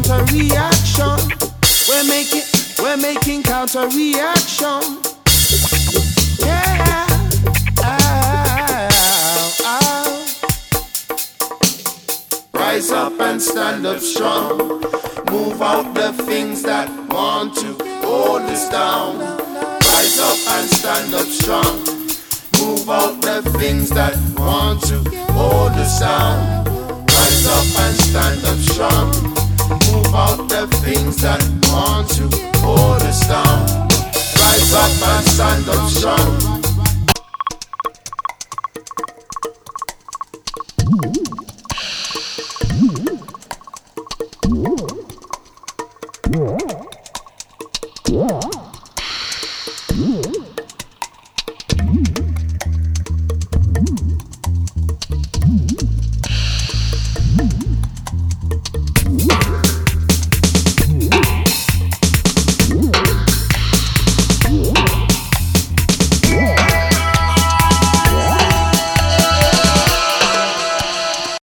counter reaction. We're making counter reaction. Yeah. Rise up and stand up strong. Move out the things that want to hold us down. Rise up and stand up strong. Move out the things that want to hold us down. Rise up and stand up strong. Move out the things that want to hold us down. Rise up and stand up strong.